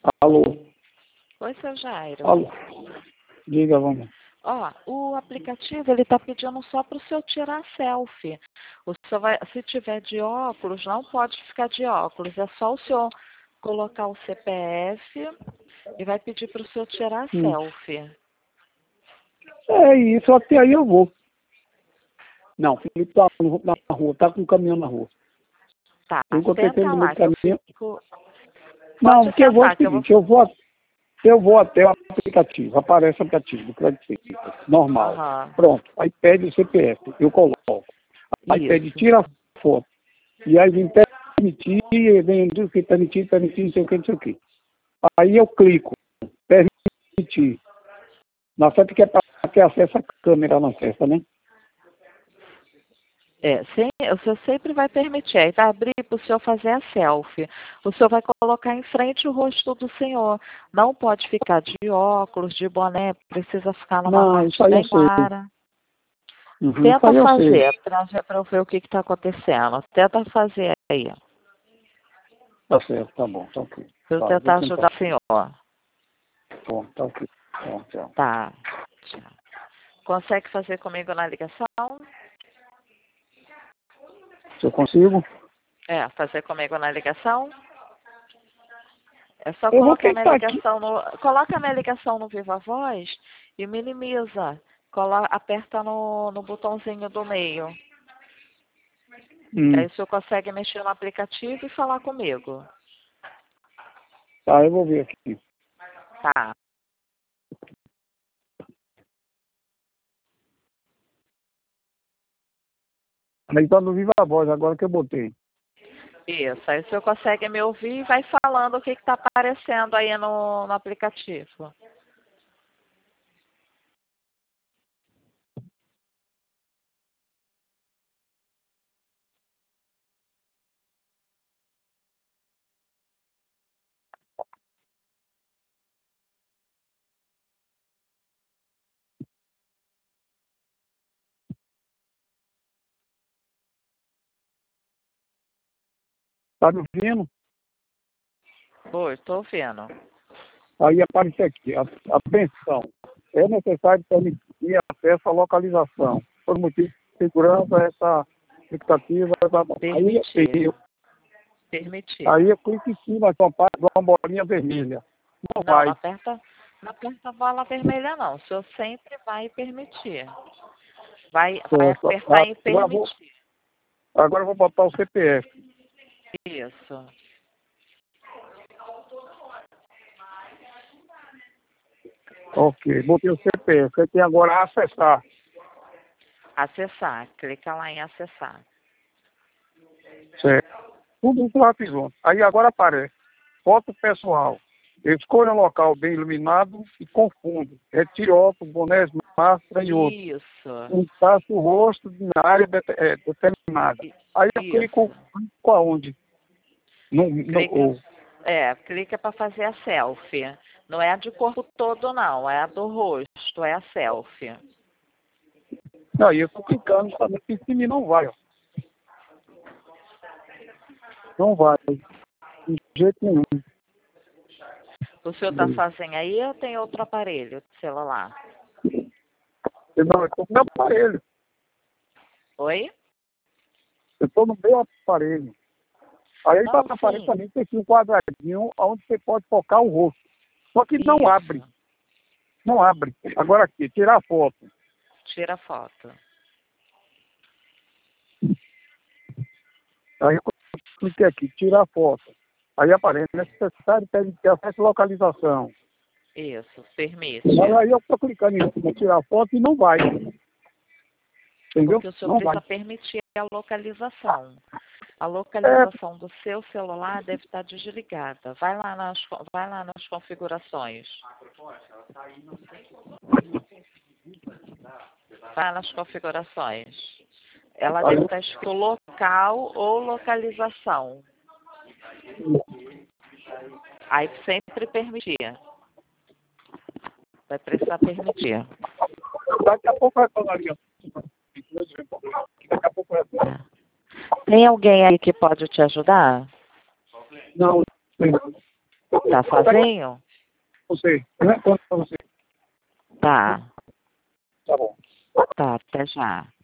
Alô? Oi, seu Jairo. Alô? Diga, vamos. Ó, o aplicativo, ele tá pedindo só para o senhor tirar selfie. O senhor vai, se tiver de óculos, não pode ficar de óculos. É só o senhor colocar o CPF e vai pedir para o senhor tirar selfie. É isso, até aí eu vou. Não, o Felipe tá na rua, tá com um caminhão na rua. Tá, Enquanto ele tem senta no lá meio do que eu caminhão... fico... Não, Pode porque eu vou é o sentar que eu vou... seguinte, eu vou até o aplicativo, aparece o aplicativo do Crédito normal. Aham. Pronto, aí pede o CPF, eu coloco. Aí pede, Isso. tira a foto. E aí vem permitir, vem diz que permitir, não sei o que, não sei o que. Aí eu clico, permitir. Na certa que é para ter acesso à câmera na festa, né? É, sim, o senhor sempre vai permitir. Aí vai abrir para o senhor fazer a selfie. O senhor vai colocar em frente o rosto do senhor. Não pode ficar de óculos, de boné, precisa ficar numa Não, isso parte aí eu bem sei. clara. Isso Tenta aí eu sei. fazer, para eu ver o que está acontecendo. Tenta fazer aí, Tá certo, tá bom, tá ok. para eu Tá, vou tentar tentar. ajudar o senhor. Bom, tá ok. Bom, tchau. Tá. Consegue fazer comigo na ligação? Se eu consigo? É, fazer comigo na ligação? É só Eu vou colocar minha tentar aqui. ligação no. Coloca minha ligação no Viva Voz e minimiza. Aperta no botãozinho do meio. Aí o senhor consegue mexer no aplicativo e falar comigo. Tá, eu vou ver aqui. Tá. Mas tá no Viva Voz, agora que eu botei. Isso. Aí o senhor consegue me ouvir e vai falando o que está aparecendo aí no aplicativo. Tá me ouvindo? Oi, estou ouvindo. Aí aparece aqui, atenção. É necessário permitir acesso à localização. Por motivo de segurança, essa expectativa... Permitir. Permitir. Aí eu clico em cima, só parte de uma bolinha vermelha. Não Não, vai. não aperta a bola vermelha não. O senhor sempre vai permitir. Vai Certo. apertar em permitir. Agora eu vou botar o CPF. Isso. Ok, botei o CPF. Você tem agora acessar. Acessar. Clica lá em acessar. Certo. Tudo isso lá fiz ontem. Aí agora aparece. Foto pessoal. Escolha um local bem iluminado e confundo. Retire óculos, bonés, máscara e outros. Isso. Encaixe o rosto na área determinada. Aí eu clico aonde? Clica para fazer a selfie. Não é a de corpo todo não, é a do rosto, é a selfie. Não, eu estou clicando somente em cima e não vai. Ó. Não vai. De jeito nenhum. O senhor está fazendo aí ou tem outro aparelho de celular? Não, eu estou no meu aparelho. Oi? Eu estou no meu aparelho. Aí Não, para o aparelho também tem aqui um quadradinho onde você pode focar o rosto. Só que não abre. Não abre. Agora aqui, tirar a foto. Tira a foto. Aí eu cliquei aqui, tirar a foto. Aí aparece necessário ter acesso à localização. Isso, permite. Aí eu estou clicando em cima, tirar a foto e não vai. Entendeu? Porque o senhor não precisa vai. permitir a localização. A localização do seu celular deve estar desligada. Vai lá nas configurações. Vai nas configurações. Ela deve estar escrito local ou localização. Aí sempre permitir. Vai precisar permitir. Daqui a pouco vai falar ali, ó. Daqui a pouco vai falar. Tem alguém aí que pode te ajudar? Não, não. Tá sozinho? Você, né? Quando você. Tá. Tá bom. Tá, até já.